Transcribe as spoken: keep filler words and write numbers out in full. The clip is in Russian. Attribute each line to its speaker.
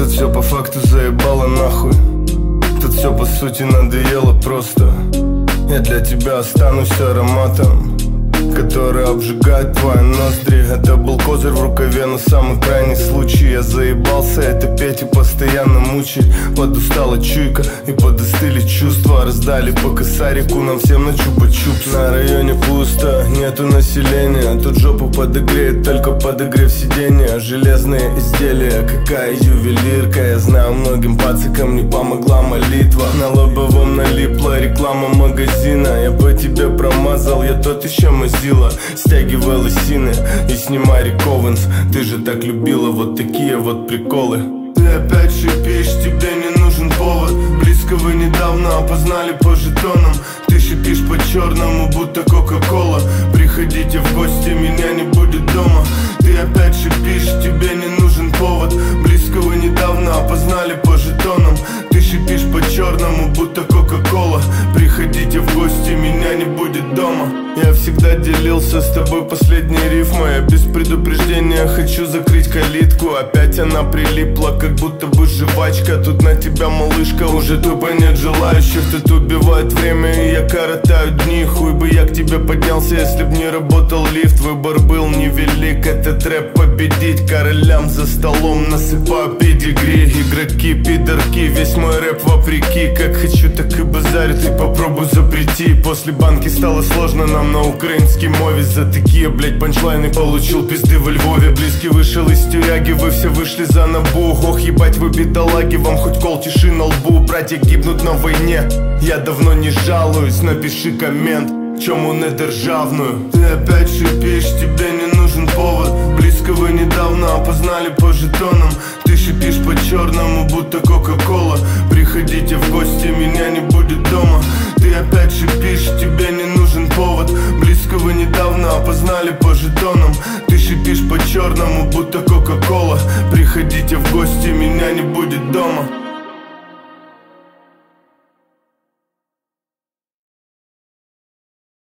Speaker 1: Тут все по факту заебало нахуй. Тут все по сути надоело просто. Я для тебя останусь ароматом, который обжигает твои ноздри. Это был козырь в рукаве, но самый крайний случай. Я заебался это петь и постоянно мучить. Подустала чуйка и подостыли чувства. Раздали по косарику нам всем на чупа-чупс. На районе пусто, нету населения. Тут жопу подогреет только подогрев сиденья. Железные изделия, какая ювелирка. Я знаю, многим пацикам не помогла молитва. На лобовом налипла реклама магазина. Я по тебе промазал, я тот еще мазила. Стягивай лосины и снимай рекованс. Ты же так любила вот такие вот приколы. Ты опять шипишь, тебе не нужен повод. Близкого недавно опознали по жетонам. Ты шипишь по-черному, будто кока-кола. Приходите в гости, меня не будет дома. Ты опять шипишь, тебе не нужен повод. Близкого недавно опознали по жетонам. Ты шипишь по-черному, будто кока-кола. Приходите в гости, меня не будет дома. Я всегда делился с тобой последней рифмой. Я без предупреждения хочу закрыть калитку. Опять она прилипла, как будто бы жвачка. Тут на тебя, малышка, уже тупо нет желающих. Тут убивает время, и я коротаю дни. Хуй бы я к тебе поднялся, если б не работал лифт. Выбор был невелик, этот рэп победить. Королям за столом насыпаю педигри. Игроки, пидорки, весь мой рэп вопреки. Как хочу, так и базарю, ты попробуй запрети. После банки стало сложно нам на украинский мове. За такие, блять, панчлайны получил пизды во Львове. Близкий вышел из тюряги, вы все вышли за набух. Ох, ебать вы бедолаги, вам хоть кол тиши на лбу. Братья гибнут на войне, я давно не жалуюсь. Напиши коммент, чому не державную. Ты опять шипишь, тебе не нужен повод. Близкого недавно опознали по жетонам. Ты шипишь по-черному, будто кока-кола. Приходите в гости, меня не будет дома. Ты опять шипишь, тебе не нужен повод. Близкого недавно опознали по жетонам. Ты шипишь по-черному, будто кока-кола. Приходите в гости, меня не будет дома.